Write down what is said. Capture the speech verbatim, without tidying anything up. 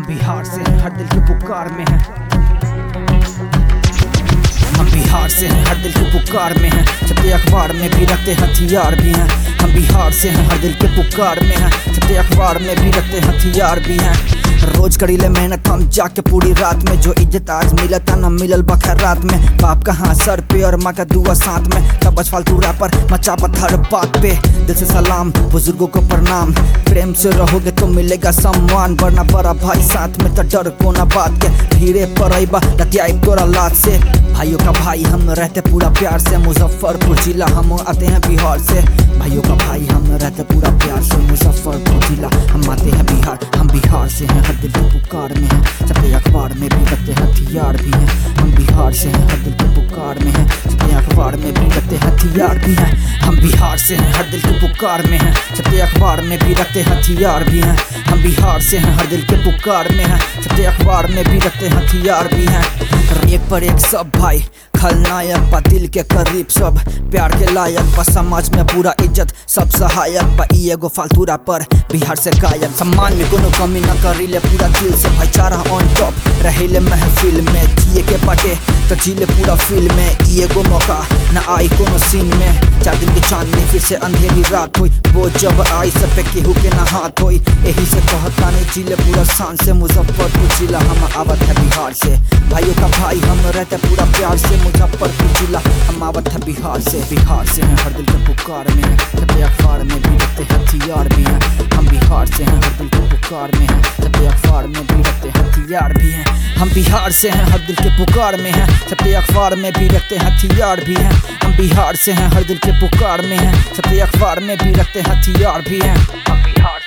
बिहार से हैं, हर दिल की पुकार में हैं। हम बिहार से हैं, हर दिल की पुकार में हैं। छपते अखबार में भी रखते हथियार भी हैं। हम बिहार से हैं, हर दिल के पुकार में हैं। छपते अखबार में भी रखते हथियार भी हैं। रोज करी ले मेहनत हम जाके पूरी रात में, जो इज्जत आज मिला था न मिलल बखैर रात में। बाप का हाथ सर पे और माँ का दुआ साथ में, तब फालतू रैपर मचा हर बात पे। दिल से सलाम, बुजुर्गों को प्रणाम, प्रेम से रहोगे तो मिलेगा सम्मान, वरना बड़ा भाई साथ में तो डर को ना बात के। भीड़े पर लतियाई तोरा लात से, भाइयों का भाई हम रहते पूरा प्यार से। मुजफ्फरपुर जिला हम आते हैं बिहार से, भाइयों का भाई हम रहते पूरा प्यार से। मुजफ्फरपुर जिला हम आते हैं बिहार, हम बिहार से हैं, हर दिल की पुकार में हैं। छपते अखबार में भी रखते हथियार भी हैं। हम बिहार से हैं, हर दिल की पुकार में हैं। छपते अखबार में भी रखते हथियार भी हैं। हम बिहार से हैं, हर दिल की पुकार में हैं। छपते अखबार में भी रखते हथियार भी हैं। हम बिहार से हैं, हर दिल के पुकार में हैं। छपते अखबार में भी रखते हथियार भी हैं। एक पर एक सब भाई, खलनायक बा दिल के करीब सब, प्यार के लायक बा समाज में पूरा इज्जत, सब सहायक बा ई एगो फालतूरा पर बिहार से गायक। सम्मान में कोनो कमी न करीले पूरा दिल से, भाईचारा ऑन टॉप रहेले महफिल में। जिए के बाटे तो जीले पूरा फील में, ई एगो मौका न आई कोनो सीन में। चार दिन की चांदनी फिर से अंधेरी रात हुई, वो जब आई सब पे केहू के न हाथ होई। यही से कहता नहीं जिले पूरा शान से। मुजफ्फरपुर जिला हम आवत है बिहार से, भाइयों का भाई हम रहते पूरा प्यार से। मुजफ्फरपुर जिला हम आवत है बिहार से, बिहार से हैं, हर दिल के पुकार में हैं। छपते अखबार में भी रखते हथियार भी हैं। हम बिहार से हैं, हर दिल के पुकार में हैं। छपते अखबार में भी रखते हथियार भी हैं। हम बिहार से हैं, हर दिल के पुकार में हैं। छपते अखबार में भी रखते हथियार भी हैं। हम बिहार से हैं, हर दिल के पुकार में हैं। छपते अखबार में भी रखते हथियार भी हैं। हम बिहार